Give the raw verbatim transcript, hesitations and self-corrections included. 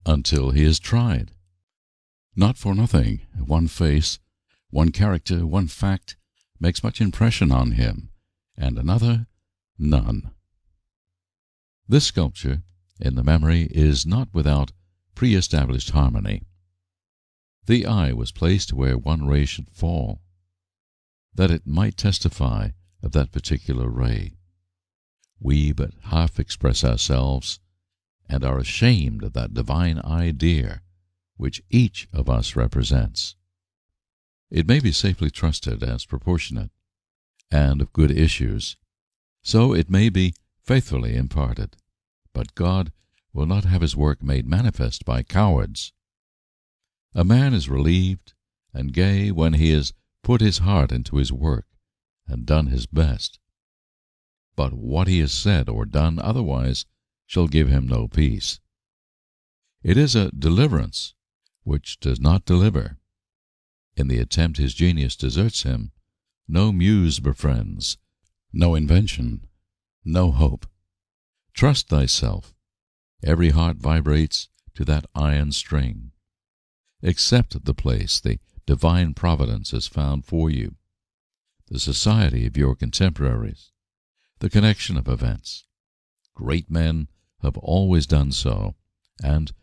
until he is tried. Not for nothing, one face, one character, one fact makes much impression on him, and another none. This sculpture in the memory is not without pre-established harmony. The eye was placed where one ray should fall, that it might testify of that particular ray. We but half express ourselves, and are ashamed of that divine idea which each of us represents. It may be safely trusted as proportionate, and of good issues, so it may be faithfully imparted, but God will not have his work made manifest by cowards. A man is relieved and gay when he has put his heart into his work and done his best. But what he has said or done otherwise shall give him no peace. It is a deliverance which does not deliver. In the attempt his genius deserts him, no muse befriends, no invention, no hope. Trust thyself. Every heart vibrates to that iron string. Accept the place the divine providence has found for you, the society of your contemporaries, the connection of events. Great men have always done so, and